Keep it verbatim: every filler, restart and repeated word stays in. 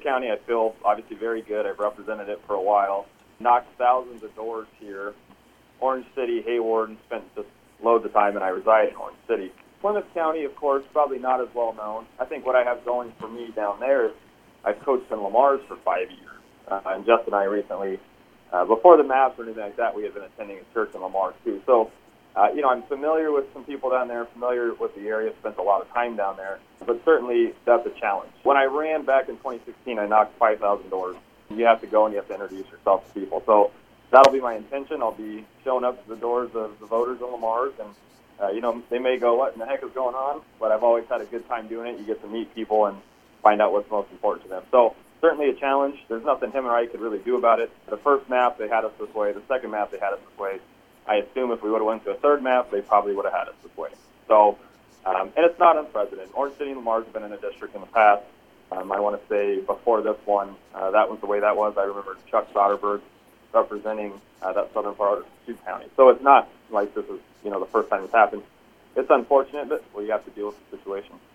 County, I feel obviously very good. I've represented it for a while. Knocked thousands of doors here. Orange City, Hayward, and spent just loads of time, and I reside in Orange City. Plymouth County, of course, probably not as well known. I think what I have going for me down there is I've coached in Lamar's for five years. Uh, and Justin and I recently, uh, before the Mavs or anything like that, we had been attending a church in Lamar too. So, uh, you know, I'm familiar with some people down there, familiar with the area, spent a lot of time down there. But certainly that's a challenge. When I ran back in twenty sixteen, I knocked five thousand doors. You have to go and you have to introduce yourself to people. So that'll be my intention. I'll be showing up to the doors of the voters in Lamar's, and uh, you know, they may go, what in the heck is going on? But I've always had a good time doing it. You get to meet people and find out what's most important to them. So certainly a challenge. There's nothing him or I could really do about it. The first map, they had us this way. The second map, they had us this way. I assume if we would have went to a third map, they probably would have had us this way. So, um, and it's not unprecedented. Orange City and Lamar's have been in a district in the past. Um, I want to say before this one, uh, that was the way that was. I remember Chuck Soderberg representing uh, that southern part of Sioux County. So it's not like this is, you know, the first time it's happened. It's unfortunate, but well, you have to deal with the situation.